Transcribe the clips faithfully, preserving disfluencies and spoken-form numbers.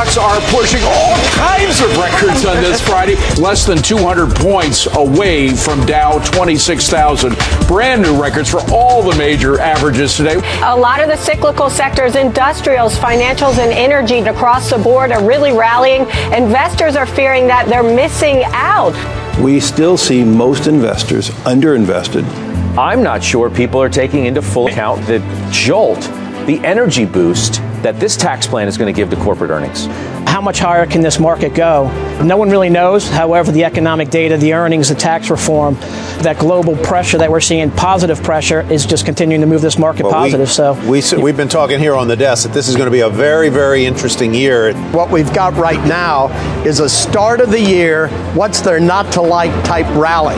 stocks are pushing all kinds of records on this Friday. Less than two hundred points away from Dow, twenty-six thousand. Brand new records for all the major averages today. A lot of the cyclical sectors, industrials, financials, and energy across the board are really rallying. Investors are fearing that they're missing out. We still see most investors underinvested. I'm not sure people are taking into full account the jolt, the energy boost that this tax plan is going to give to corporate earnings. How much higher can this market go? No one really knows. However, the economic data, the earnings, the tax reform, that global pressure that we're seeing, positive pressure, is just continuing to move this market well, positive. We, so we, we've been talking here on the desk that this is going to be a very, very interesting year. What we've got right now is a start of the year, what's there not to like type rally.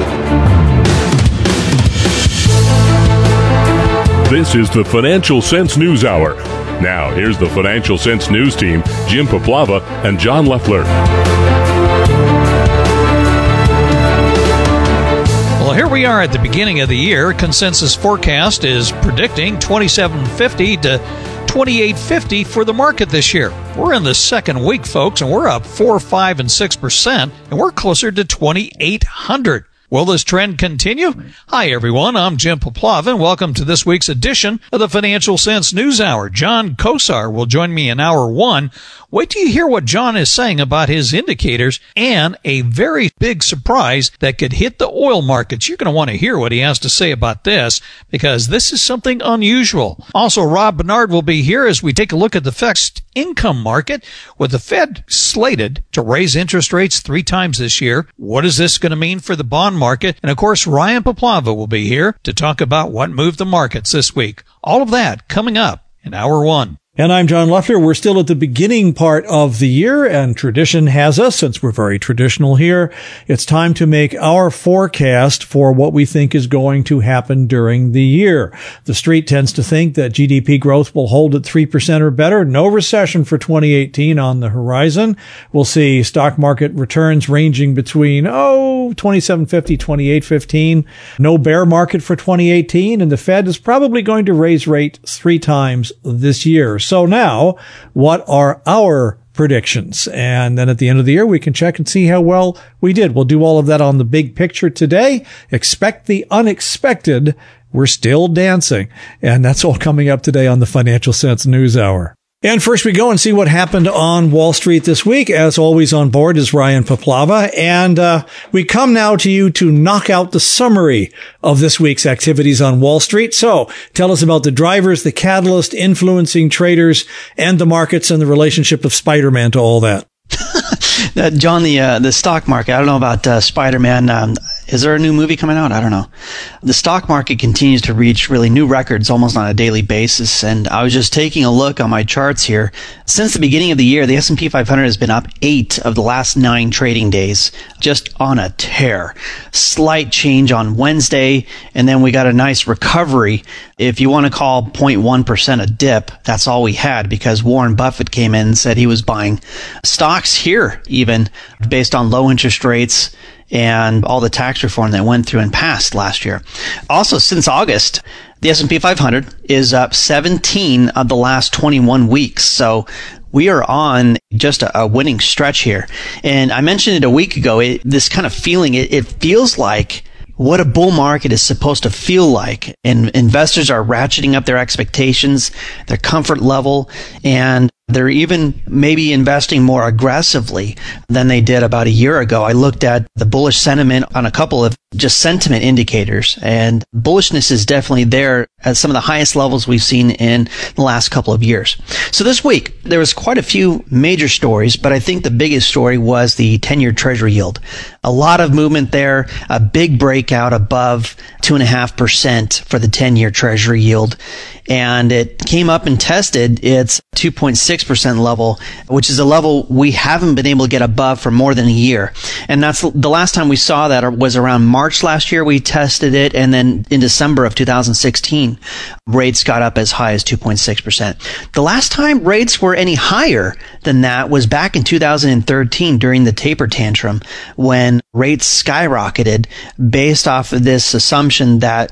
This is the Financial Sense News Hour. Now, here's the Financial Sense News team, Jim Poplava and John Leffler. Well, here we are at the beginning of the year. Consensus forecast is predicting twenty-seven fifty to twenty-eight fifty for the market this year. We're in the second week, folks, and we're up four, five, and six percent, and we're closer to twenty-eight hundred. Will this trend continue? Hi, everyone. I'm Jim Poplava, and welcome to this week's edition of the Financial Sense News Hour. John Kosar will join me in hour one. Wait till you hear what John is saying about his indicators and a very big surprise that could hit the oil markets. You're going to want to hear what he has to say about this because this is something unusual. Also, Rob Bernard will be here as we take a look at the fixed income market with the Fed slated to raise interest rates three times this year. What is this going to mean for the bond market? And of course, Ryan Poplava will be here to talk about what moved the markets this week. All of that coming up in hour one. And I'm John Leffler. We're still at the beginning part of the year, and tradition has us, since we're very traditional here, it's time to make our forecast for what we think is going to happen during the year. The street tends to think that G D P growth will hold at three percent or better. No recession for twenty eighteen on the horizon. We'll see stock market returns ranging between, oh, twenty-seven fifty, twenty-eight fifteen. No bear market for twenty eighteen, and the Fed is probably going to raise rates three times this year. So now, what are our predictions? And then at the end of the year, we can check and see how well we did. We'll do all of that on the big picture today. Expect the unexpected. We're still dancing. And that's all coming up today on the Financial Sense News Hour. And first we go and see what happened on Wall Street this week. As always, on board is Ryan Poplava. And uh we come now to you to knock out the summary of this week's activities on Wall Street. So tell us about the drivers, the catalyst influencing traders and the markets, and the relationship of Spider-Man to all that. uh, John, the uh, the stock market, I don't know about uh, Spider-Man. Um, is there a new movie coming out? I don't know. The stock market continues to reach really new records almost on a daily basis. And I was just taking a look on my charts here. Since the beginning of the year, the S and P five hundred has been up eight of the last nine trading days, just on a tear. Slight change on Wednesday, and then we got a nice recovery. If you want to call zero point one percent a dip, that's all we had, because Warren Buffett came in and said he was buying stocks here, even based on low interest rates and all the tax reform that went through and passed last year. Also, since August, the S and P five hundred is up seventeen of the last twenty-one weeks. So we are on just a, a winning stretch here. And I mentioned it a week ago, it, this kind of feeling, it, it feels like what a bull market is supposed to feel like. And investors are ratcheting up their expectations, their comfort level, and they're even maybe investing more aggressively than they did about a year ago. I looked at the bullish sentiment on a couple of just sentiment indicators, and bullishness is definitely there at some of the highest levels we've seen in the last couple of years. So this week, there was quite a few major stories, but I think the biggest story was the ten-year Treasury yield. A lot of movement there, a big breakout above two point five percent for the ten-year Treasury yield. And it came up and tested its two point six percent level, which is a level we haven't been able to get above for more than a year. And that's the last time we saw that was around March last year. We tested it, and then in December of two thousand sixteen, rates got up as high as two point six percent. The last time rates were any higher than that was back in two thousand thirteen during the taper tantrum, when rates skyrocketed based off of this assumption that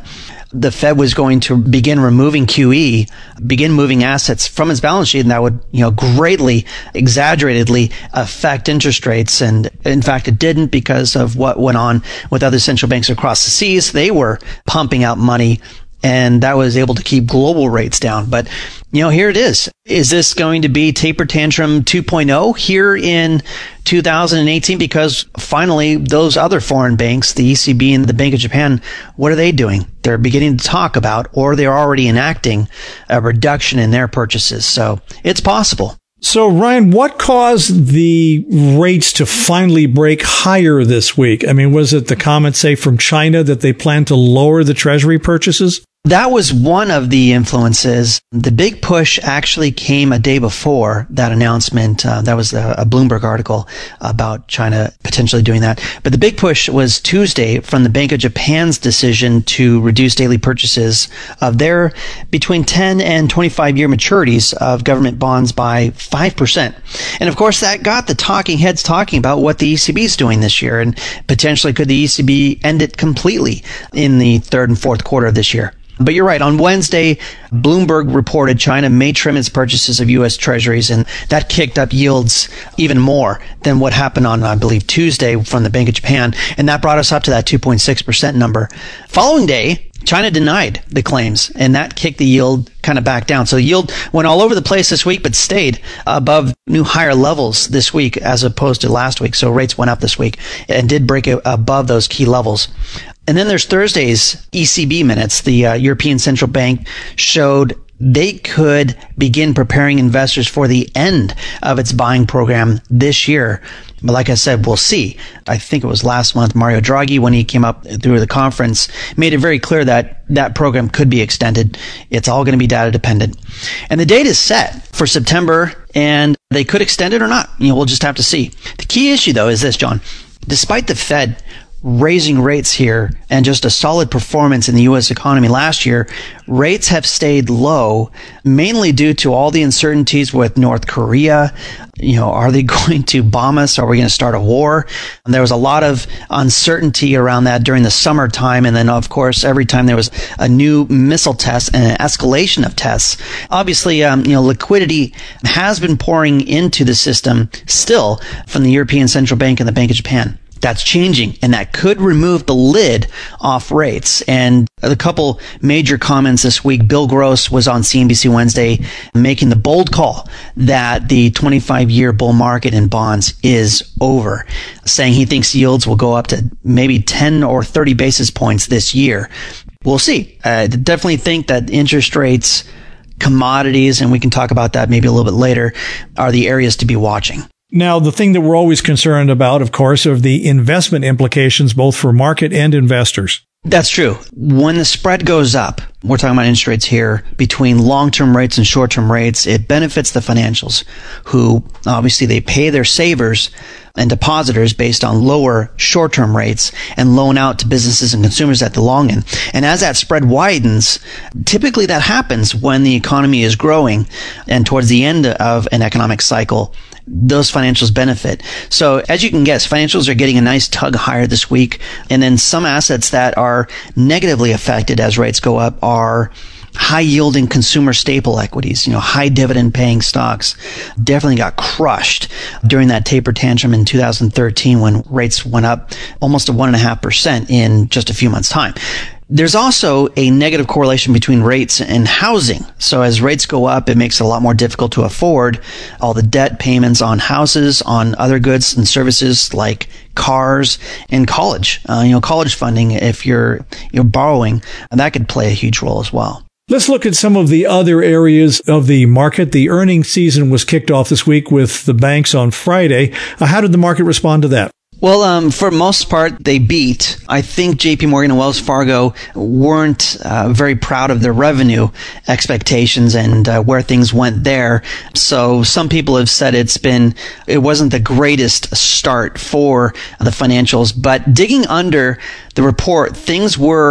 the Fed was going to begin removing Q E, begin moving assets from its balance sheet, and that would, you know, greatly, exaggeratedly affect interest rates. And in fact, it didn't because of what went on with other central banks across the seas. They were pumping out money, and that was able to keep global rates down. But, you know, here it is. Is this going to be taper tantrum two point oh here in two thousand eighteen? Because finally, those other foreign banks, the E C B and the Bank of Japan, what are they doing? They're beginning to talk about, or they're already enacting, a reduction in their purchases. So it's possible. So, Ryan, what caused the rates to finally break higher this week? I mean, was it the comment, say, from China that they plan to lower the Treasury purchases? That was one of the influences. The big push actually came a day before that announcement. Uh, that was a, a Bloomberg article about China potentially doing that. But the big push was Tuesday from the Bank of Japan's decision to reduce daily purchases of their between ten and twenty-five year maturities of government bonds by five percent. And of course, that got the talking heads talking about what the E C B is doing this year. And potentially could the E C B end it completely in the third and fourth quarter of this year? But you're right. On Wednesday, Bloomberg reported China may trim its purchases of U S Treasuries, and that kicked up yields even more than what happened on, I believe, Tuesday from the Bank of Japan. And that brought us up to that two point six percent number. Following day, China denied the claims, and that kicked the yield kind of back down. So yield went all over the place this week, but stayed above new higher levels this week as opposed to last week. So rates went up this week and did break above those key levels. And then there's Thursday's E C B minutes. The uh, European Central Bank showed they could begin preparing investors for the end of its buying program this year. But like I said, we'll see. I think it was last month, Mario Draghi, when he came up through the conference, made it very clear that that program could be extended. It's all going to be data dependent. And the date is set for September, and they could extend it or not. You know, we'll just have to see. The key issue, though, is this, John. Despite the Fed raising rates here and just a solid performance in the U S economy last year, rates have stayed low, mainly due to all the uncertainties with North Korea. You know, are they going to bomb us? Are we going to start a war? And there was a lot of uncertainty around that during the summertime. And then, of course, every time there was a new missile test and an escalation of tests, obviously, um, you know, liquidity has been pouring into the system still from the European Central Bank and the Bank of Japan. That's changing, and that could remove the lid off rates. And a couple major comments this week. Bill Gross was on C N B C Wednesday making the bold call that the twenty-five year bull market in bonds is over, saying he thinks yields will go up to maybe ten or thirty basis points this year. We'll see. I definitely think that interest rates, commodities, and we can talk about that maybe a little bit later, are the areas to be watching. Now, the thing that we're always concerned about, of course, are the investment implications, both for market and investors. That's true. When the spread goes up, we're talking about interest rates here, between long-term rates and short-term rates, it benefits the financials, who obviously they pay their savers and depositors based on lower short-term rates and loan out to businesses and consumers at the long end. And as that spread widens, typically that happens when the economy is growing and towards the end of an economic cycle, those financials benefit. So as you can guess, financials are getting a nice tug higher this week. And then some assets that are negatively affected as rates go up are high yielding consumer staple equities, you know, high dividend paying stocks definitely got crushed during that taper tantrum in two thousand thirteen when rates went up almost to one and a half percent in just a few months' time. There's also a negative correlation between rates and housing. So as rates go up, it makes it a lot more difficult to afford all the debt payments on houses, on other goods and services like cars and college. Uh, you know, college funding, if you're you're borrowing, that could play a huge role as well. Let's look at some of the other areas of the market. The earnings season was kicked off this week with the banks on Friday. Uh, how did the market respond to that? Well, um, for most part, they beat. I think J P Morgan and Wells Fargo weren't uh, very proud of their revenue expectations and uh, where things went there. So some people have said it's been, it wasn't the greatest start for the financials. But digging under the report, things were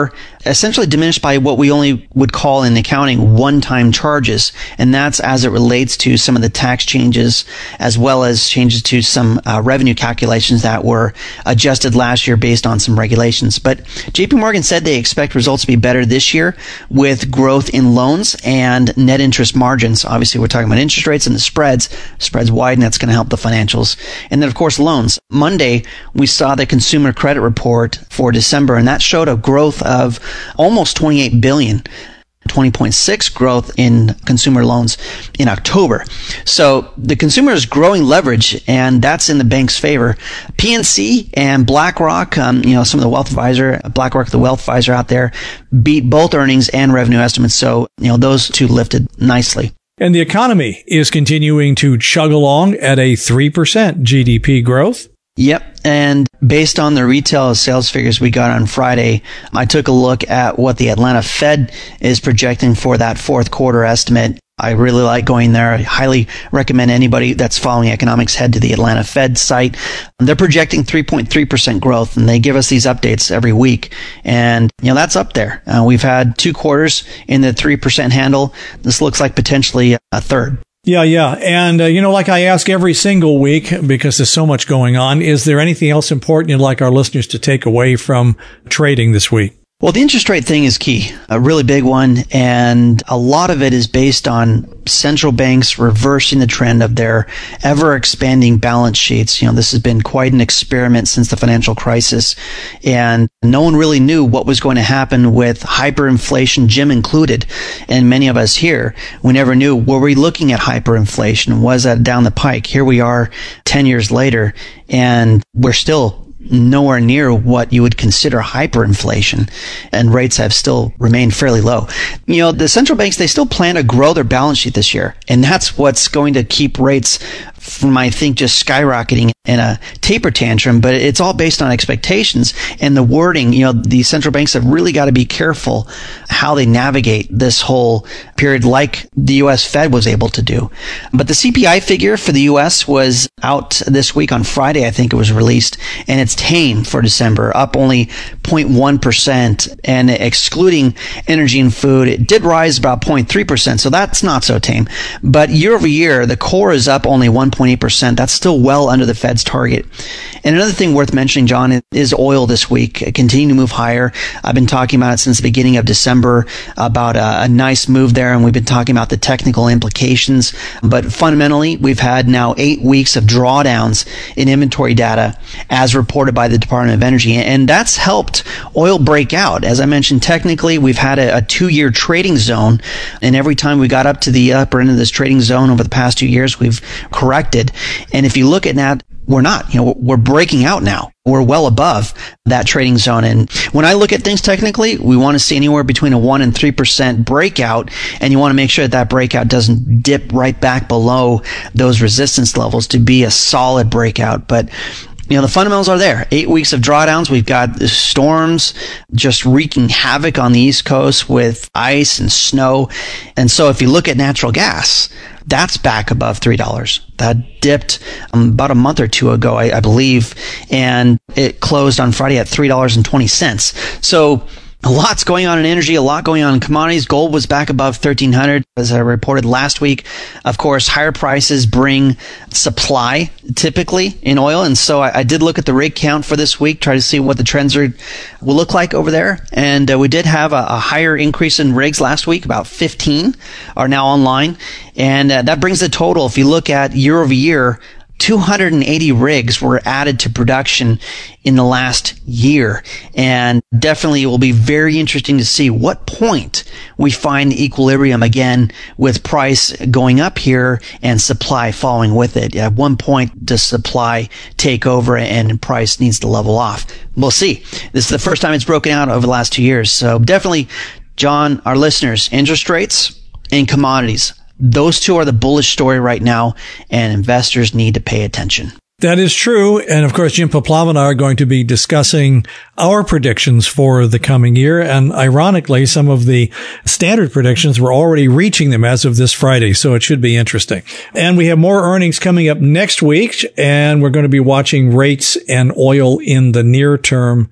essentially diminished by what we only would call in accounting one-time charges. And that's as it relates to some of the tax changes, as well as changes to some uh, revenue calculations that were adjusted last year based on some regulations. But J P Morgan said they expect results to be better this year with growth in loans and net interest margins. Obviously, we're talking about interest rates and the spreads. Spreads widen, that's going to help the financials. And then, of course, loans. Monday, we saw the consumer credit report for December, and that showed a growth of almost twenty-eight billion dollars. twenty point six growth in consumer loans in October. So the consumer is growing leverage, and that's in the bank's favor. P N C and BlackRock, um, you know, some of the wealth advisor, BlackRock, the wealth advisor out there, beat both earnings and revenue estimates. So, you know, those two lifted nicely. And the economy is continuing to chug along at a three percent G D P growth. Yep. And based on the retail sales figures we got on Friday, I took a look at what the Atlanta Fed is projecting for that fourth quarter estimate. I really like going there. I highly recommend anybody that's following economics head to the Atlanta Fed site. They're projecting three point three percent growth, and they give us these updates every week. And, you know, that's up there. Uh, we've had two quarters in the three percent handle. This looks like potentially a third. Yeah, yeah. And, uh, you know, like I ask every single week, because there's so much going on, is there anything else important you'd like our listeners to take away from trading this week? Well, the interest rate thing is key, a really big one, and a lot of it is based on central banks reversing the trend of their ever-expanding balance sheets. You know, this has been quite an experiment since the financial crisis, and no one really knew what was going to happen with hyperinflation, Jim included, and many of us here. We never knew, were we looking at hyperinflation? Was that down the pike? Here we are ten years later, and we're still nowhere near what you would consider hyperinflation, and rates have still remained fairly low. You know, the central banks, they still plan to grow their balance sheet this year, and that's what's going to keep rates from, I think, just skyrocketing in a taper tantrum, but it's all based on expectations and the wording. You know, the central banks have really got to be careful how they navigate this whole period, like the U S Fed was able to do. But the C P I figure for the U S was out this week on Friday, I think it was released, and it's tame for December, up only zero point one percent, and excluding energy and food, it did rise about zero point three percent, so that's not so tame. But year over year, the core is up only one point eight percent. That's still well under the Fed's target. And another thing worth mentioning, John, is oil this week continuing to move higher. I've been talking about it since the beginning of December about a, a nice move there, and we've been talking about the technical implications. But fundamentally, we've had now eight weeks of drawdowns in inventory data as reported by the Department of Energy, and that's helped oil break out. As I mentioned, technically, we've had a, a two-year trading zone, and every time we got up to the upper end of this trading zone over the past two years, we've corrected. And if you look at that, we're not, you know, we're breaking out now. We're well above that trading zone. And when I look at things technically, we want to see anywhere between a one and three percent breakout. And you want to make sure that that breakout doesn't dip right back below those resistance levels to be a solid breakout. But you know, the fundamentals are there. Eight weeks of drawdowns. We've got the storms just wreaking havoc on the East Coast with ice and snow. And so if you look at natural gas, that's back above three dollars. That dipped um, about a month or two ago, I, I believe, and it closed on Friday at three dollars and twenty cents. So a lot's going on in energy, a lot going on in commodities. Gold was back above thirteen hundred, as I reported last week. Of course, higher prices bring supply, typically, in oil. And so I, I did look at the rig count for this week, try to see what the trends are, will look like over there. And uh, we did have a, a higher increase in rigs last week. About fifteen are now online. And uh, that brings the total, if you look at year over year, two hundred eighty rigs were added to production in the last year. And definitely it will be very interesting to see what point we find equilibrium again with price going up here and supply following with it. At one point, does supply take over and price needs to level off? We'll see. This is the first time it's broken out over the last two years. So definitely, John, our listeners, interest rates and commodities, those two are the bullish story right now, and investors need to pay attention. That is true. And of course, Jim Poplava and I are going to be discussing our predictions for the coming year. And ironically, some of the standard predictions, we're already reaching them as of this Friday. So it should be interesting. And we have more earnings coming up next week. And we're going to be watching rates and oil in the near term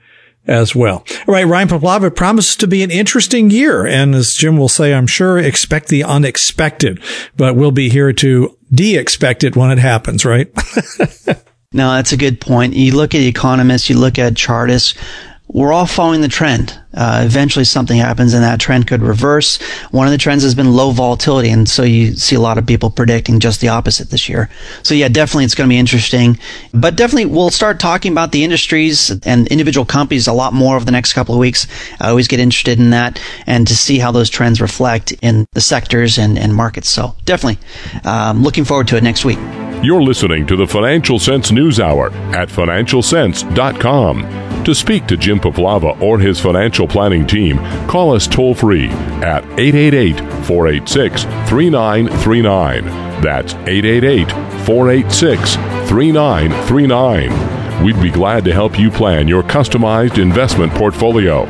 as well. All right, Ryan Poplava, it promises to be an interesting year. And as Jim will say, I'm sure, expect the unexpected. But we'll be here to de-expect it when it happens, right? No, that's a good point. You look at economists, you look at chartists, we're all following the trend. Uh, eventually something happens and that trend could reverse. One of the trends has been low volatility, and so you see a lot of people predicting just the opposite this year. So yeah, definitely it's going to be interesting. But definitely we'll start talking about the industries and individual companies a lot more over the next couple of weeks. I always get interested in that and to see how those trends reflect in the sectors and, and markets. So definitely um, looking forward to it next week. You're listening to the Financial Sense News Hour at financial sense dot com. To speak to Jim Poplava or his financial planning team, call us toll-free at eight eight eight, four eight six, three nine three nine. That's eight eight eight, four eight six, three nine three nine. We'd be glad to help you plan your customized investment portfolio.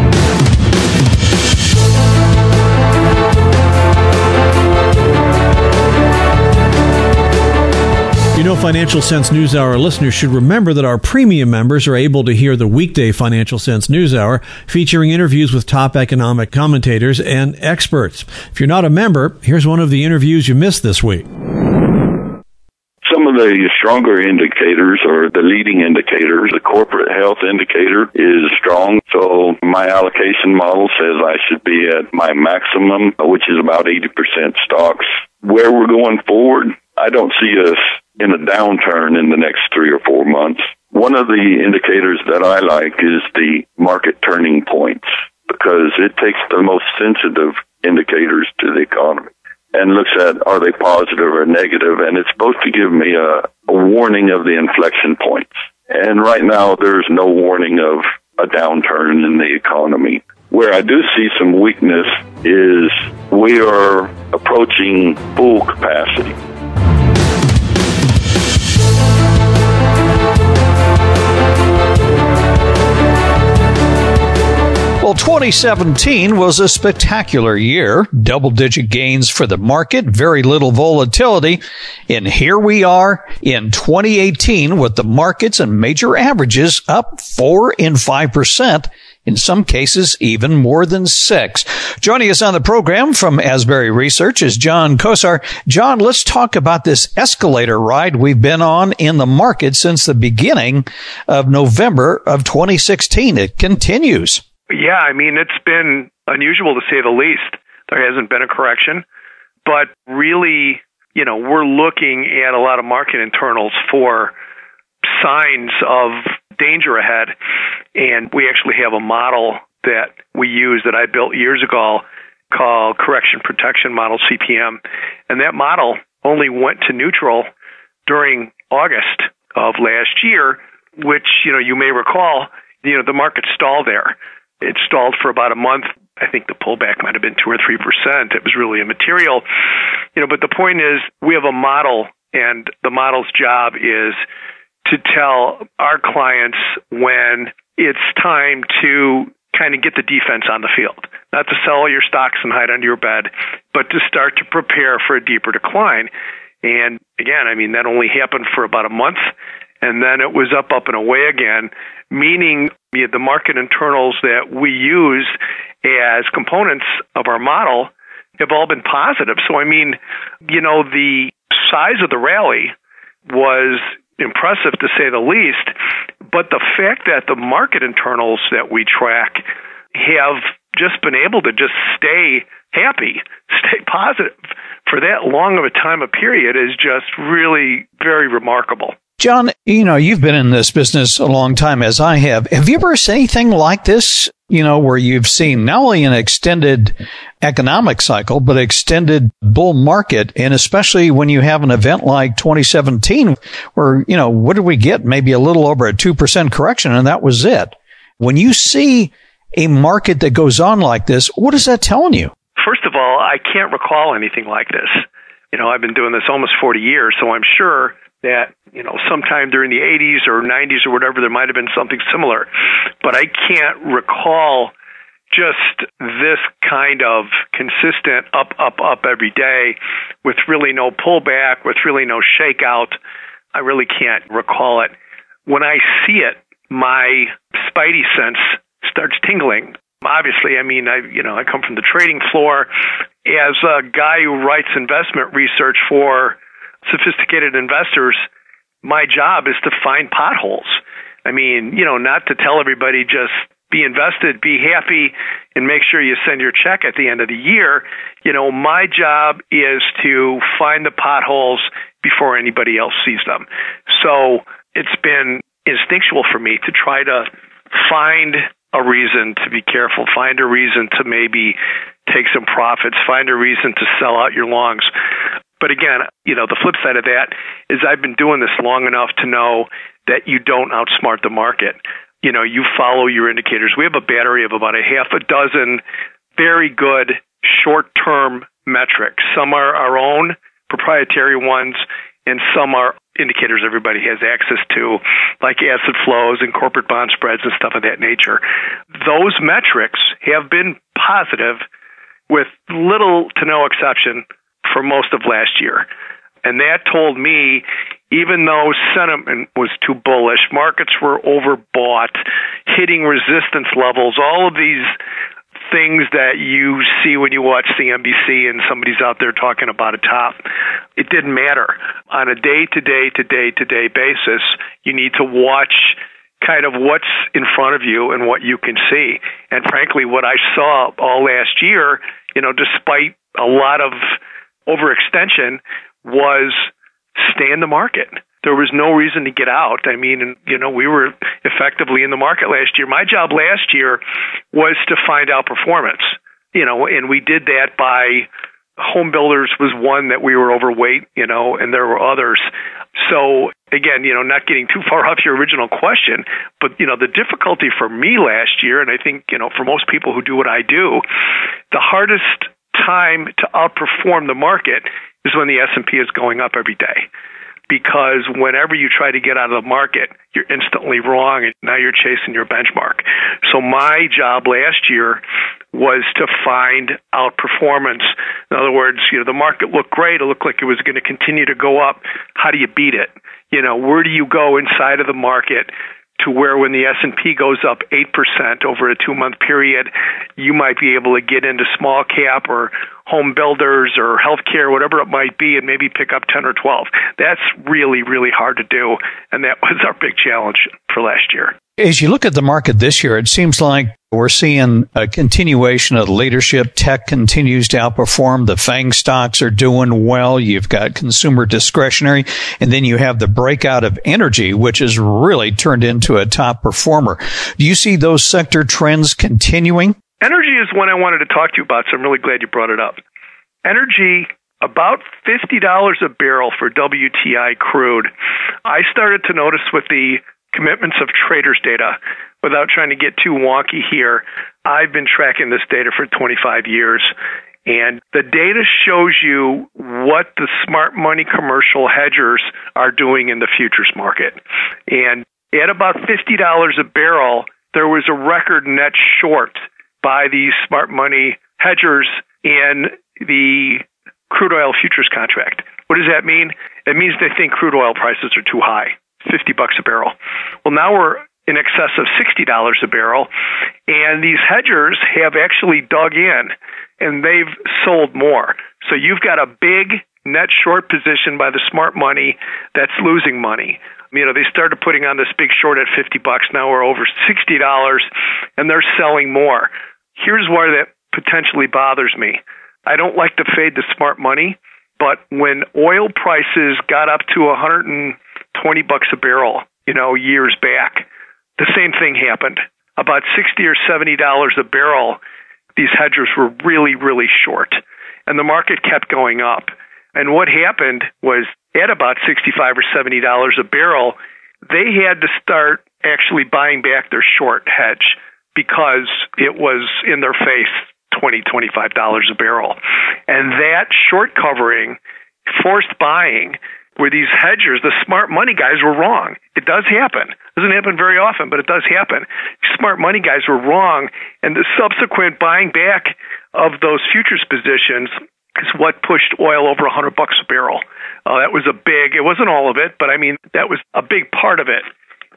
You know, Financial Sense News Hour listeners should remember that our premium members are able to hear the weekday Financial Sense News Hour featuring interviews with top economic commentators and experts. If you're not a member, here's one of the interviews you missed this week. Some of the stronger indicators or the leading indicators, the corporate health indicator is strong. So my allocation model says I should be at my maximum, which is about eighty percent stocks. Where we're going forward, I don't see us in a downturn in the next three or four months. One of the indicators that I like is the market turning points, because it takes the most sensitive indicators to the economy and looks at, are they positive or negative, and it's supposed to give me a, a warning of the inflection points. And right now, there's no warning of a downturn in the economy. Where I do see some weakness is we are approaching full capacity. Well, twenty seventeen was a spectacular year. Double-digit gains for the market, very little volatility. And here we are in twenty eighteen with the markets and major averages up four and five percent. In some cases, even more than six. Joining us on the program from Asbury Research is John Kosar. John, let's talk about this escalator ride we've been on in the market since the beginning of November of twenty sixteen. It continues. Yeah, I mean, it's been unusual to say the least. There hasn't been a correction, but really, you know, we're looking at a lot of market internals for signs of danger ahead. And we actually have a model that we use that I built years ago called Correction Protection Model, C P M. And that model only went to neutral during August of last year, which, you know, you may recall, you know, the market stalled there. It stalled for about a month. I think the pullback might have been two or three percent. It was really immaterial, you know. But the point is, we have a model, and the model's job is to tell our clients when it's time to kind of get the defense on the field, not to sell your stocks and hide under your bed, but to start to prepare for a deeper decline. And again, I mean, that only happened for about a month, and then it was up, up, and away again, meaning you know, the market internals that we use as components of our model have all been positive. So, I mean, you know, the size of the rally was impressive to say the least, but the fact that the market internals that we track have just been able to just stay happy, stay positive for that long of a time of period is just really very remarkable. John, you know, you've been in this business a long time, as I have. Have you ever seen anything like this, you know, where you've seen not only an extended economic cycle, but extended bull market, and especially when you have an event like twenty seventeen, where, you know, what did we get? Maybe a little over a two percent correction, and that was it. When you see a market that goes on like this, what is that telling you? First of all, I can't recall anything like this. You know, I've been doing this almost forty years, so I'm sure that, you know, sometime during the eighties or nineties or whatever, there might have been something similar. But I can't recall just this kind of consistent up, up, up every day with really no pullback, with really no shakeout. I really can't recall it. When I see it, my spidey sense starts tingling. Obviously, I mean, I you know, I come from the trading floor. As a guy who writes investment research for sophisticated investors, my job is to find potholes. I mean, you know, not to tell everybody just be invested, be happy, and make sure you send your check at the end of the year. You know, my job is to find the potholes before anybody else sees them. So it's been instinctual for me to try to find a reason to be careful, find a reason to maybe take some profits, find a reason to sell out your longs. But again, you know, the flip side of that is I've been doing this long enough to know that you don't outsmart the market. You know, you follow your indicators. We have a battery of about a half a dozen very good short-term metrics. Some are our own proprietary ones, and some are indicators everybody has access to, like asset flows and corporate bond spreads and stuff of that nature. Those metrics have been positive with little to no exception for most of last year. And that told me, even though sentiment was too bullish, markets were overbought, hitting resistance levels, all of these things that you see when you watch C N B C and somebody's out there talking about a top, it didn't matter. On a day-to-day, to-day-to-day basis, you need to watch kind of what's in front of you and what you can see. And frankly, what I saw all last year, you know, despite a lot of overextension, was stay in the market. There was no reason to get out. I mean, you know, we were effectively in the market last year. My job last year was to find out performance, you know, and we did that by home builders was one that we were overweight, you know, and there were others. So again, you know, not getting too far off your original question, but, you know, the difficulty for me last year, and I think, you know, for most people who do what I do, the hardest time to outperform the market is when the S and P is going up every day. Because whenever you try to get out of the market, you're instantly wrong, and now you're chasing your benchmark. So my job last year was to find outperformance. In other words, you know, the market looked great. It looked like it was going to continue to go up. How do you beat it? You know, where do you go inside of the market to where when the S and P goes up eight percent over a two-month period, you might be able to get into small cap or home builders or healthcare, whatever it might be, and maybe pick up ten or twelve. That's really, really hard to do, and that was our big challenge for last year. As you look at the market this year, it seems like we're seeing a continuation of leadership. Tech continues to outperform. The FANG stocks are doing well. You've got consumer discretionary, and then you have the breakout of energy, which has really turned into a top performer. Do you see those sector trends continuing? Energy is one I wanted to talk to you about, so I'm really glad you brought it up. Energy, about fifty dollars a barrel for W T I crude. I started to notice with the commitments of traders data, without trying to get too wonky here, I've been tracking this data for twenty-five years, and the data shows you what the smart money commercial hedgers are doing in the futures market. And at about fifty dollars a barrel, there was a record net short by these smart money hedgers in the crude oil futures contract. What does that mean? It means they think crude oil prices are too high, fifty bucks a barrel. Well, now we're in excess of sixty dollars a barrel, and these hedgers have actually dug in, and they've sold more. So you've got a big net short position by the smart money that's losing money. You know, they started putting on this big short at fifty bucks. Now we're over sixty dollars, and they're selling more. Here's why that potentially bothers me. I don't like to fade the smart money, but when oil prices got up to one hundred twenty bucks a barrel, you know, years back, the same thing happened. About sixty or seventy dollars a barrel, these hedgers were really, really short, and the market kept going up. And what happened was at about sixty-five or seventy dollars a barrel, they had to start actually buying back their short hedge because it was in their face, twenty dollars, twenty-five dollars a barrel. And that short covering, forced buying, where these hedgers, the smart money guys, were wrong. It does happen. It doesn't happen very often, but it does happen. Smart money guys were wrong, and the subsequent buying back of those futures positions is what pushed oil over one hundred bucks a barrel. Uh, that was a big, it wasn't all of it, but I mean, that was a big part of it.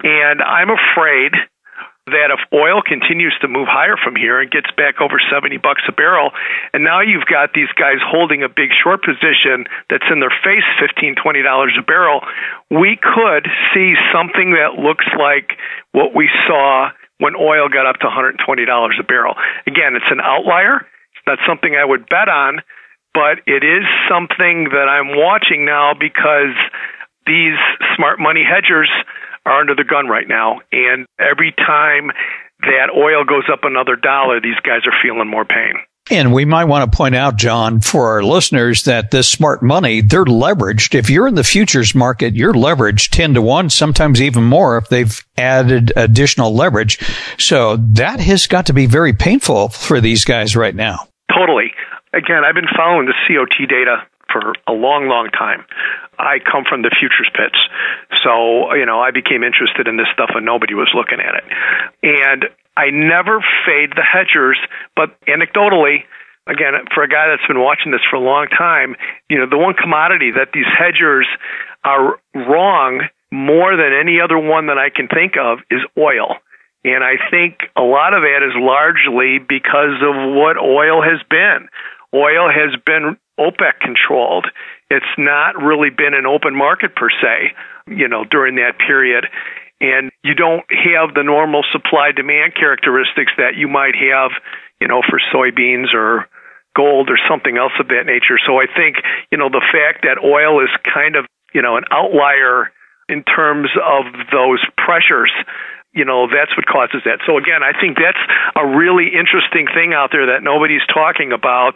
And I'm afraid that if oil continues to move higher from here and gets back over seventy bucks a barrel, and now you've got these guys holding a big short position that's in their face fifteen dollars, twenty dollars a barrel, we could see something that looks like what we saw when oil got up to one hundred twenty dollars a barrel. Again, it's an outlier. It's not something I would bet on, but it is something that I'm watching now because these smart money hedgers are under the gun right now. And every time that oil goes up another dollar, these guys are feeling more pain. And we might want to point out, John, for our listeners that this smart money, they're leveraged. If you're in the futures market, you're leveraged ten to one, sometimes even more if they've added additional leverage. So that has got to be very painful for these guys right now. Totally. Again, I've been following the C O T data for a long, long time. I come from the futures pits. So, you know, I became interested in this stuff when nobody was looking at it. And I never fade the hedgers, but anecdotally, again, for a guy that's been watching this for a long time, you know, the one commodity that these hedgers are wrong more than any other one that I can think of is oil. And I think a lot of that is largely because of what oil has been. Oil has been OPEC controlled. It's not really been an open market per se, you know, during that period. And you don't have the normal supply demand characteristics that you might have, you know, for soybeans or gold or something else of that nature. So I think, you know, the fact that oil is kind of, you know, an outlier in terms of those pressures, you know, that's what causes that. So again, I think that's a really interesting thing out there that nobody's talking about.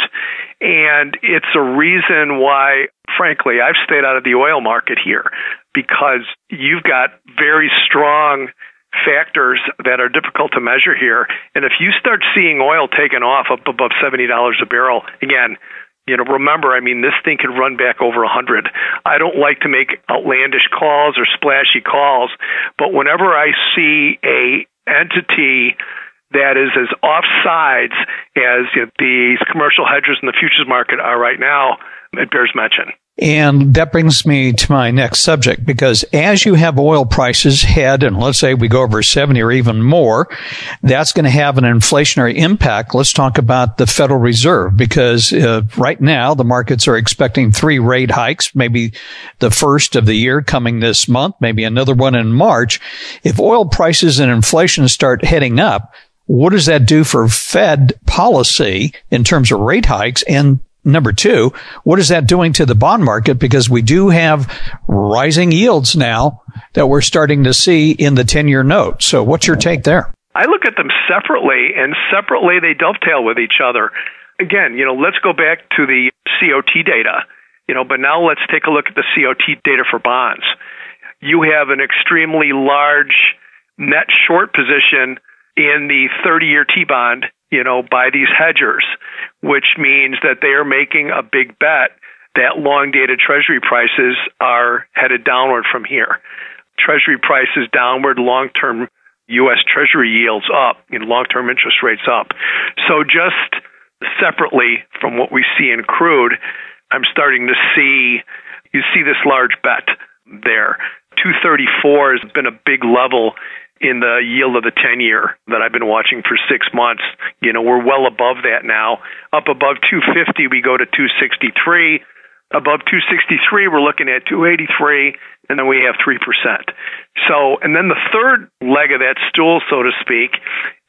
And it's a reason why, frankly, I've stayed out of the oil market here, because you've got very strong factors that are difficult to measure here. And if you start seeing oil taken off up above seventy dollars a barrel, again, you know, remember, I mean, this thing could run back over one hundred. I don't like to make outlandish calls or splashy calls, but whenever I see a entity that is as offsides as, you know, these commercial hedgers in the futures market are right now, it bears mention. And that brings me to my next subject, because as you have oil prices head, and let's say we go over seventy or even more, that's going to have an inflationary impact. Let's talk about the Federal Reserve, because uh, right now the markets are expecting three rate hikes, maybe the first of the year coming this month, maybe another one in March. If oil prices and inflation start heading up, what does that do for Fed policy in terms of rate hikes? And number two, what is that doing to the bond market? Because we do have rising yields now that we're starting to see in the ten-year note. So what's your take there? I look at them separately, and separately they dovetail with each other. Again, you know, let's go back to the C O T data, you know, but now let's take a look at the C O T data for bonds. You have an extremely large net short position in the thirty-year T-bond, you know, by these hedgers, which means that they are making a big bet that long-dated Treasury prices are headed downward from here. Treasury prices downward, long-term U S Treasury yields up, you know, long-term interest rates up. So just separately from what we see in crude, I'm starting to see, you see this large bet there. two thirty-four has been a big level in the yield of the ten-year that I've been watching for six months. You know, we're well above that now. Up above two fifty, we go to two sixty-three. Above two sixty-three, we're looking at two eighty-three, and then we have three percent. So, and then the third leg of that stool, so to speak,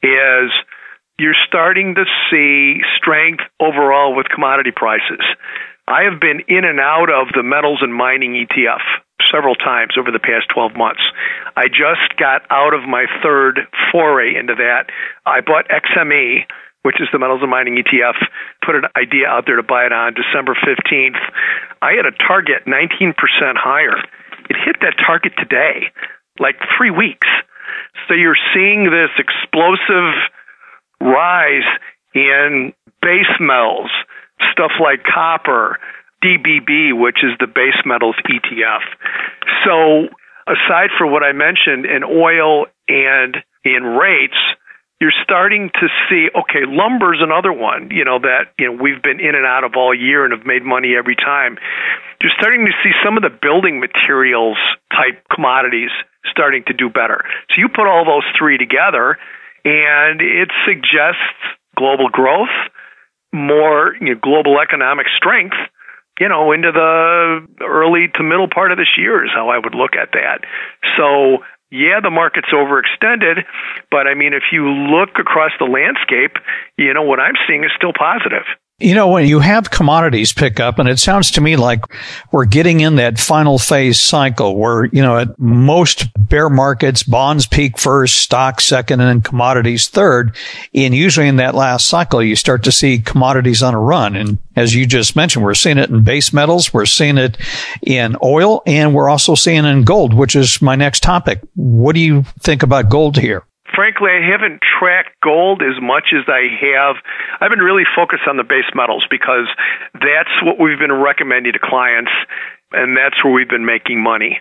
is you're starting to see strength overall with commodity prices. I have been in and out of the metals and mining E T F several times over the past twelve months. I just got out of my third foray into that. I bought X M E, which is the metals and mining E T F, put an idea out there to buy it on December fifteenth. I had a target nineteen percent higher. It hit that target today, like three weeks. So you're seeing this explosive rise in base metals, stuff like copper, D B B, which is the base metals E T F. So aside from what I mentioned in oil and in rates, you're starting to see, okay, lumber's another one, you know, that, you know, we've been in and out of all year and have made money every time. you're starting to see some of the building materials type commodities starting to do better. So you put all those three together, and it suggests global growth, more you know, global economic strength, you know, into the early to middle part of this year is how I would look at that. So, yeah, the market's overextended, but I mean, if you look across the landscape, you know, what I'm seeing is still positive. You know, when you have commodities pick up, and it sounds to me like we're getting in that final phase cycle where, you know, at most bear markets, bonds peak first, stocks second, and then commodities third. And usually in that last cycle, you start to see commodities on a run. And as you just mentioned, we're seeing it in base metals, we're seeing it in oil, and we're also seeing it in gold, which is my next topic. What do you think about gold here? Frankly, I haven't tracked gold as much as I have. I've been really focused on the base metals because that's what we've been recommending to clients, and that's where we've been making money.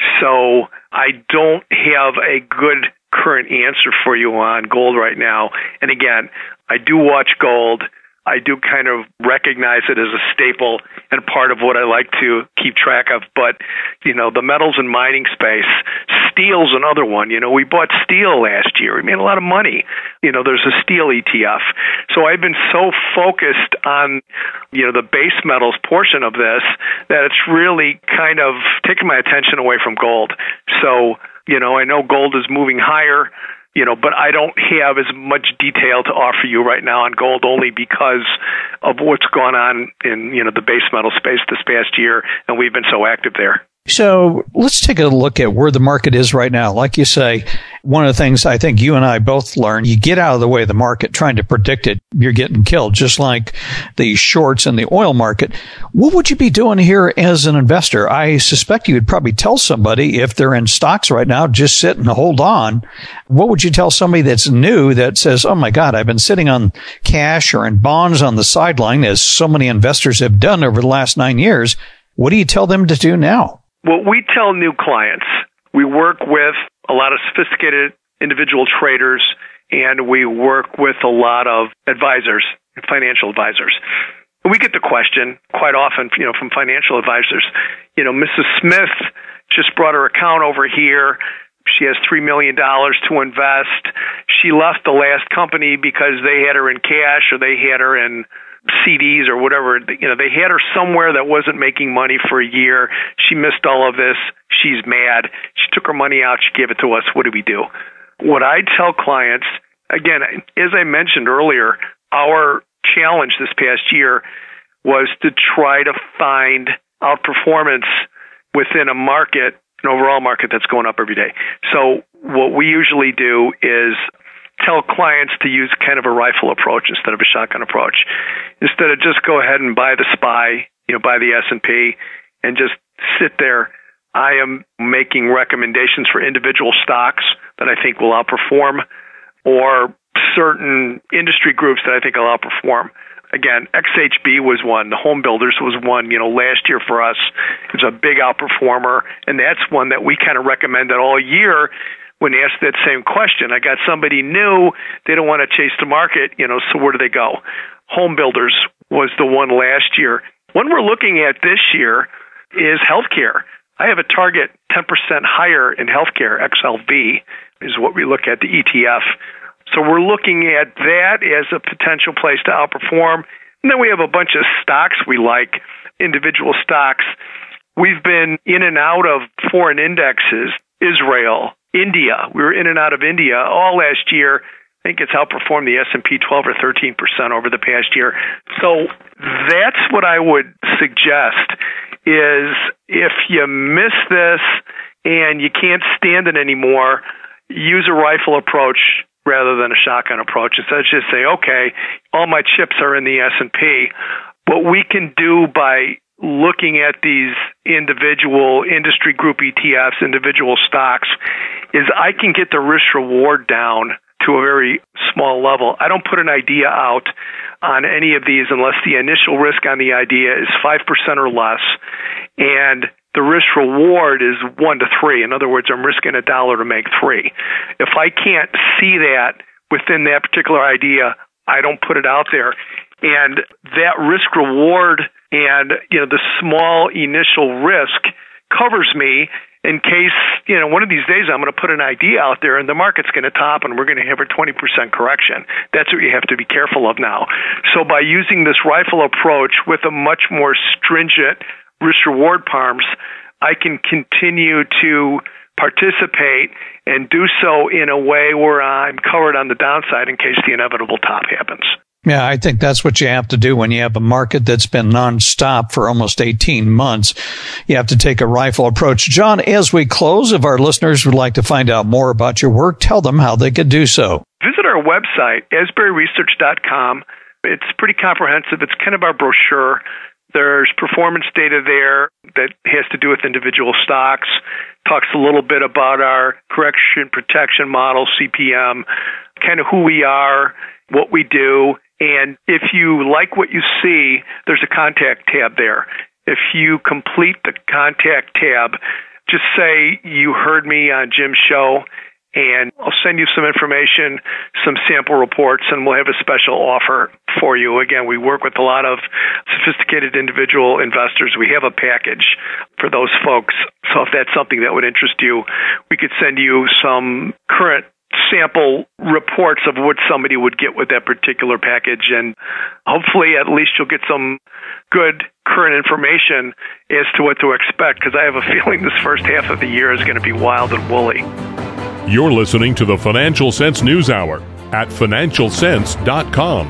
So I don't have a good current answer for you on gold right now. And again, I do watch gold. I do kind of recognize it as a staple and part of what I like to keep track of. But, you know, the metals and mining space, steel's another one. You know, we bought steel last year. We made a lot of money. You know, there's a steel E T F. So I've been so focused on, you know, the base metals portion of this that it's really kind of taken my attention away from gold. So, you know, I know gold is moving higher. You know, but I don't have as much detail to offer you right now on gold only because of what's gone on in, you know, the base metal space this past year, and we've been so active there. So let's take a look at where the market is right now. Like you say, one of the things I think you and I both learned, you get out of the way of the market trying to predict it, you're getting killed, just like the shorts in the oil market. What would you be doing here as an investor? I suspect you would probably tell somebody if they're in stocks right now, just sit and hold on. What would you tell somebody that's new that says, oh my God, I've been sitting on cash or in bonds on the sideline, as so many investors have done over the last nine years. What do you tell them to do now? What we tell new clients, we work with a lot of sophisticated individual traders, and we work with a lot of advisors, financial advisors. We get the question quite often, you know, from financial advisors, you know, Missus Smith just brought her account over here. She has three million dollars to invest. She left the last company because they had her in cash or they had her in C Ds or whatever. You know, they had her somewhere that wasn't making money for a year. She missed all of this. She's mad. She took her money out. She gave it to us. What do we do? What I tell clients, again, as I mentioned earlier, our challenge this past year was to try to find outperformance within a market, an overall market that's going up every day. So what we usually do is tell clients to use kind of a rifle approach instead of a shotgun approach. Instead of just go ahead and buy the S P Y, you know, buy the S and P and just sit there, I am making recommendations for individual stocks that I think will outperform or certain industry groups that I think will outperform. Again, X H B was one. The home builders was one, you know, last year for us. It was a big outperformer, and that's one that we kind of recommended all year. When asked that same question, I got somebody new, they don't want to chase the market, you know, so where do they go? Home builders was the one last year. One we're looking at this year is healthcare. I have a target ten percent higher in healthcare. X L V is what we look at, the E T F. So we're looking at that as a potential place to outperform. And then we have a bunch of stocks we like, individual stocks. We've been in and out of foreign indexes, Israel, India. We were in and out of India all last year. I think it's outperformed the S and P twelve or thirteen percent over the past year. So that's what I would suggest is if you miss this and you can't stand it anymore, use a rifle approach rather than a shotgun approach. Instead of just say, okay, all my chips are in the S and P. What we can do by looking at these individual industry group E T Fs, individual stocks, is I can get the risk reward down to a very small level. I don't put an idea out on any of these unless the initial risk on the idea is five percent or less, and the risk reward is one to three. In other words, I'm risking a dollar to make three. If I can't see that within that particular idea, I don't put it out there. And that risk reward And, you know, the small initial risk covers me in case, you know, one of these days I'm going to put an idea out there and the market's going to top and we're going to have a twenty percent correction. That's what you have to be careful of now. So by using this rifle approach with a much more stringent risk-reward P A R Ms, I can continue to participate and do so in a way where I'm covered on the downside in case the inevitable top happens. Yeah, I think that's what you have to do when you have a market that's been nonstop for almost eighteen months. You have to take a rifle approach. John, as we close, if our listeners would like to find out more about your work, tell them how they could do so. Visit our website, asbury research dot com. It's pretty comprehensive. It's kind of our brochure. There's performance data there that has to do with individual stocks, talks a little bit about our correction protection model, C P M, kind of who we are, what we do. And if you like what you see, there's a contact tab there. If you complete the contact tab, just say you heard me on Jim's show, and I'll send you some information, some sample reports, and we'll have a special offer for you. Again, we work with a lot of sophisticated individual investors. We have a package for those folks. So if that's something that would interest you, we could send you some current sample reports of what somebody would get with that particular package. And hopefully at least you'll get some good current information as to what to expect, because I have a feeling this first half of the year is going to be wild and woolly. You're listening to the Financial Sense News Hour at financial sense dot com.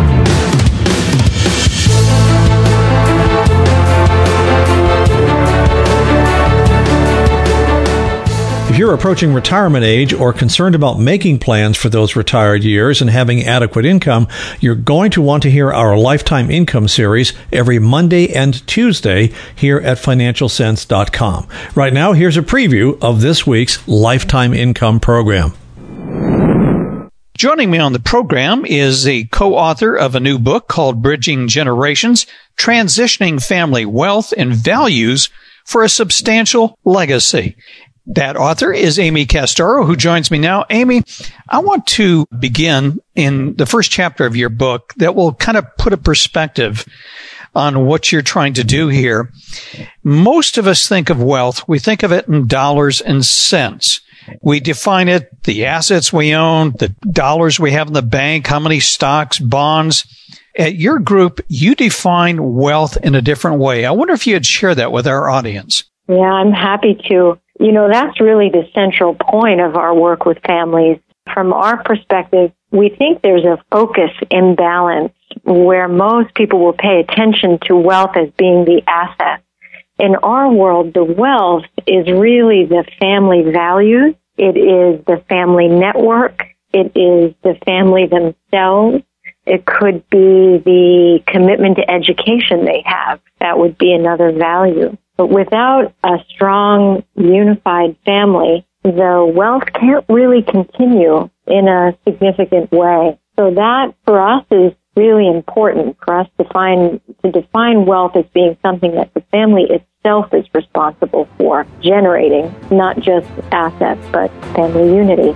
If you're approaching retirement age or concerned about making plans for those retired years and having adequate income, you're going to want to hear our Lifetime Income series every Monday and Tuesday here at financial sense dot com. Right now, here's a preview of this week's Lifetime Income program. Joining me on the program is the co-author of a new book called Bridging Generations, Transitioning Family Wealth and Values for a Substantial Legacy. That author is Amy Castaro, who joins me now. Amy, I want to begin in the first chapter of your book that will kind of put a perspective on what you're trying to do here. Most of us think of wealth, we think of it in dollars and cents. We define it, the assets we own, the dollars we have in the bank, how many stocks, bonds. At your group, you define wealth in a different way. I wonder if you'd share that with our audience. Yeah, I'm happy to. You know, that's really the central point of our work with families. From our perspective, we think there's a focus imbalance where most people will pay attention to wealth as being the asset. In our world, the wealth is really the family values. It is the family network. It is the family themselves. It could be the commitment to education they have. That would be another value. But without a strong, unified family, the wealth can't really continue in a significant way. So that, for us, is really important for us to find, to define wealth as being something that the family itself is responsible for generating, not just assets, but family unity.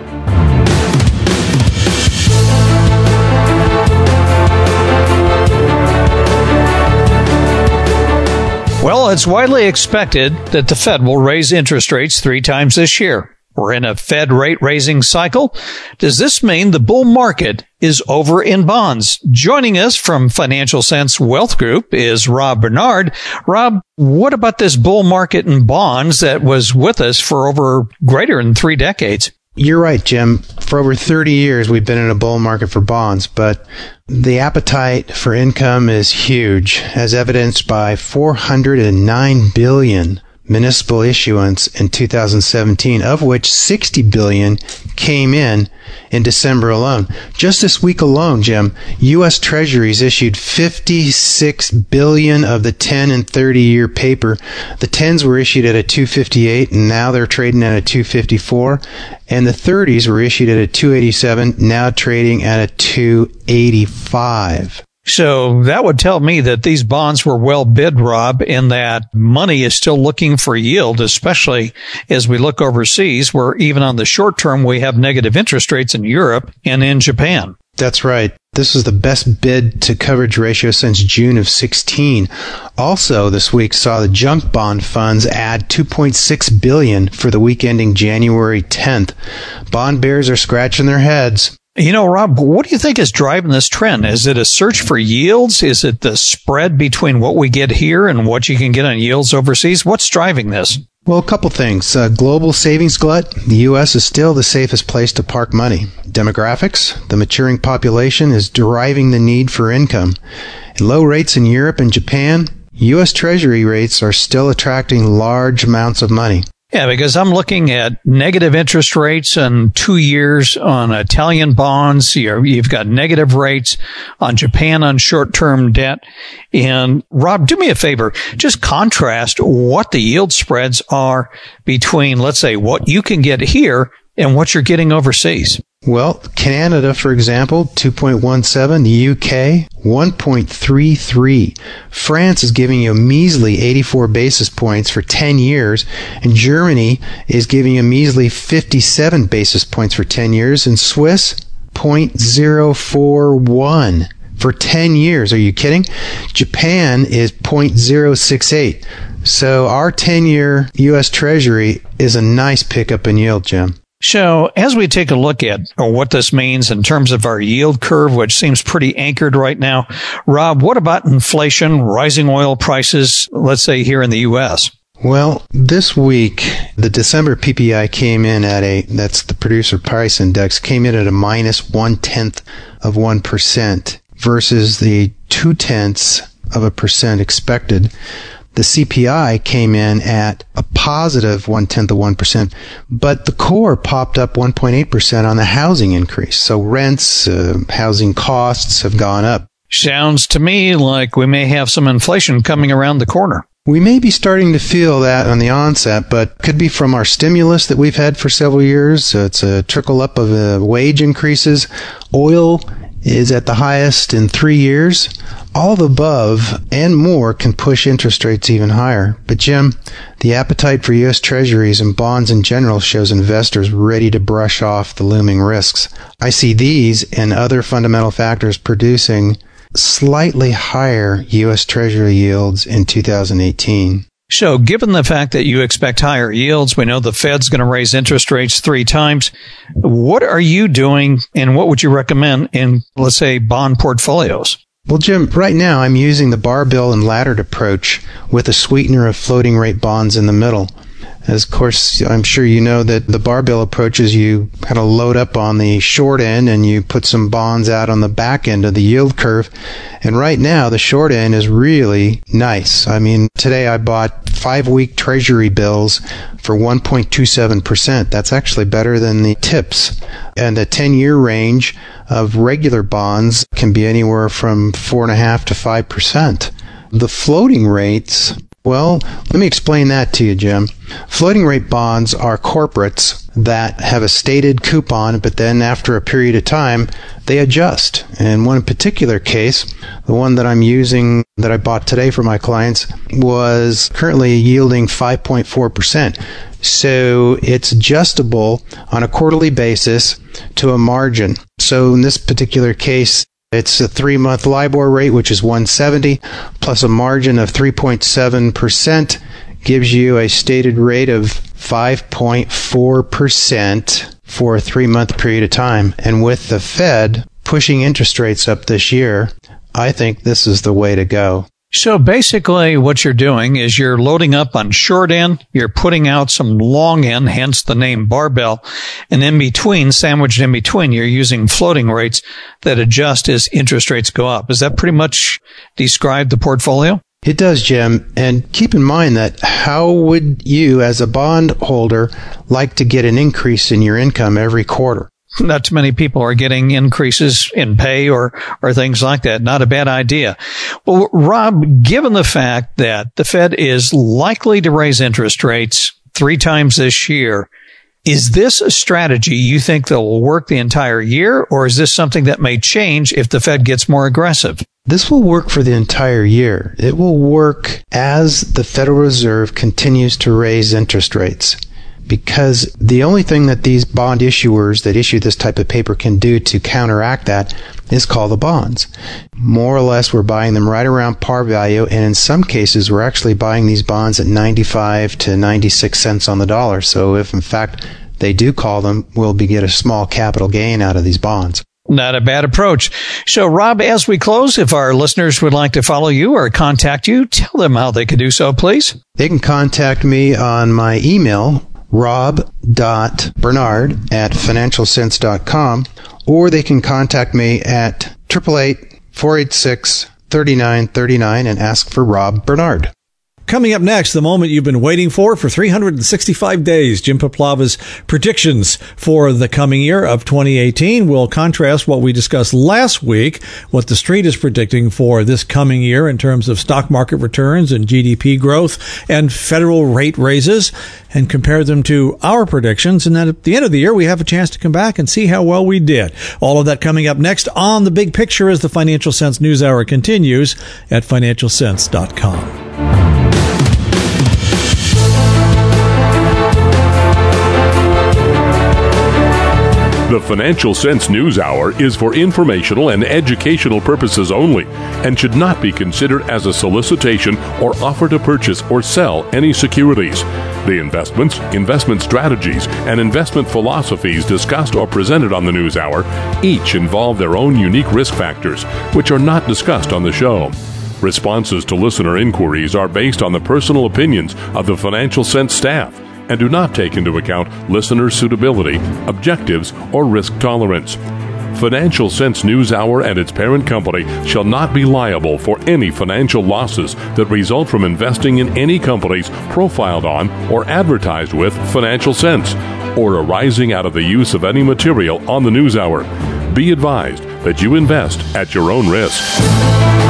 Well, it's widely expected that the Fed will raise interest rates three times this year. We're in a Fed rate raising cycle. Does this mean the bull market is over in bonds? Joining us from Financial Sense Wealth Group is Rob Bernard. Rob, what about this bull market in bonds that was with us for over greater than three decades? You're right, Jim. For over thirty years, we've been in a bull market for bonds, but the appetite for income is huge, as evidenced by four hundred nine billion dollars municipal issuance in two thousand seventeen, of which sixty billion dollars came in in December alone. Just this week alone, Jim, U S Treasuries issued fifty-six billion dollars of the ten and thirty-year paper. The tens were issued at a two fifty-eight, and now they're trading at a two fifty-four. And the thirties were issued at a two eighty-seven, now trading at a two eighty-five. So that would tell me that these bonds were well bid, Rob, and that money is still looking for yield, especially as we look overseas, where even on the short term, we have negative interest rates in Europe and in Japan. That's right. This was the best bid to coverage ratio since June of sixteen. Also, this week saw the junk bond funds add two point six billion dollars for the week ending January tenth. Bond bears are scratching their heads. You know, Rob, what do you think is driving this trend? Is it a search for yields? Is it the spread between what we get here and what you can get on yields overseas? What's driving this? Well, a couple things. Uh, global savings glut. The U S is still the safest place to park money. Demographics. The maturing population is driving the need for income. And low rates in Europe and Japan. U S Treasury rates are still attracting large amounts of money. Yeah, because I'm looking at negative interest rates on two years on Italian bonds. You've got negative rates on Japan on short-term debt. And Rob, do me a favor. Just contrast what the yield spreads are between, let's say, what you can get here and what you're getting overseas. Well, Canada, for example, two point one seven. The U K, one point three three. France is giving you a measly eighty-four basis points for ten years, and Germany is giving you a measly fifty-seven basis points for ten years, and Swiss, zero point zero four one for ten years. Are you kidding? Japan is zero point zero six eight. So our ten-year U S Treasury is a nice pickup in yield, Jim. So as we take a look at what this means in terms of our yield curve, which seems pretty anchored right now, Rob, what about inflation, rising oil prices, let's say here in the U S? Well, this week, the December P P I came in at a, that's the producer price index, came in at a minus one-tenth of one percent versus the two-tenths of a percent expected. The C P I came in at a positive one-tenth of one percent, but the core popped up one point eight percent on the housing increase. So rents, uh, housing costs have gone up. Sounds to me like we may have some inflation coming around the corner. We may be starting to feel that on the onset, but could be from our stimulus that we've had for several years. It's a trickle up of uh, wage increases. Oil is at the highest in three years. All the above and more can push interest rates even higher. But Jim, the appetite for U S Treasuries and bonds in general shows investors ready to brush off the looming risks. I see these and other fundamental factors producing slightly higher U S Treasury yields in two thousand eighteen. So given the fact that you expect higher yields, we know the Fed's going to raise interest rates three times. What are you doing and what would you recommend in, let's say, bond portfolios? Well, Jim, right now I'm using the barbell and laddered approach with a sweetener of floating rate bonds in the middle. As of course, I'm sure you know that the barbell approach is you kind of load up on the short end and you put some bonds out on the back end of the yield curve. And right now, the short end is really nice. I mean, today I bought five-week Treasury bills for one point two seven percent. That's actually better than the tips. And the ten-year range of regular bonds can be anywhere from four point five to five percent. The floating rates, well, let me explain that to you, Jim. Floating rate bonds are corporates that have a stated coupon, but then after a period of time, they adjust. And one particular case, the one that I'm using that I bought today for my clients, was currently yielding five point four percent. So it's adjustable on a quarterly basis to a margin. So in this particular case, it's a three-month LIBOR rate, which is one seventy, plus a margin of three point seven percent, gives you a stated rate of five point four percent for a three-month period of time. And with the Fed pushing interest rates up this year, I think this is the way to go. So basically what you're doing is you're loading up on short end, you're putting out some long end, hence the name barbell, and in between, sandwiched in between, you're using floating rates that adjust as interest rates go up. Does that pretty much describe the portfolio? It does, Jim. And keep in mind that how would you, as a bond holder, like to get an increase in your income every quarter? Not too many people are getting increases in pay or, or things like that. Not a bad idea. Well, Rob, given the fact that the Fed is likely to raise interest rates three times this year, is this a strategy you think that will work the entire year, or is this something that may change if the Fed gets more aggressive? This will work for the entire year. It will work as the Federal Reserve continues to raise interest rates. because the only thing that these bond issuers that issue this type of paper can do to counteract that is call the bonds. More or less, we're buying them right around par value, and in some cases, we're actually buying these bonds at ninety-five to ninety-six cents on the dollar. So if, in fact, they do call them, we'll be get a small capital gain out of these bonds. Not a bad approach. So, Rob, as we close, if our listeners would like to follow you or contact you, tell them how they can do so, please. They can contact me on my email, rob dot bernard at financial sense dot com, or they can contact me at eight eight eight, four eight six, three nine three nine and ask for Rob Bernard. Coming up next, the moment you've been waiting for for three hundred sixty-five days, Jim Poplava's predictions for the coming year of twenty eighteen. We'll contrast what we discussed last week, what the street is predicting for this coming year in terms of stock market returns and G D P growth and federal rate raises, and compare them to our predictions. And then at the end of the year, we have a chance to come back and see how well we did. All of that coming up next on The Big Picture as the Financial Sense News Hour continues at financial sense dot com. The Financial Sense News Hour is for informational and educational purposes only and should not be considered as a solicitation or offer to purchase or sell any securities. The investments, investment strategies, and investment philosophies discussed or presented on the News Hour each involve their own unique risk factors, which are not discussed on the show. Responses to listener inquiries are based on the personal opinions of the Financial Sense staff and do not take into account listener suitability, objectives, or risk tolerance. Financial Sense News Hour and its parent company shall not be liable for any financial losses that result from investing in any companies profiled on or advertised with Financial Sense, or arising out of the use of any material on the News Hour. Be advised that you invest at your own risk.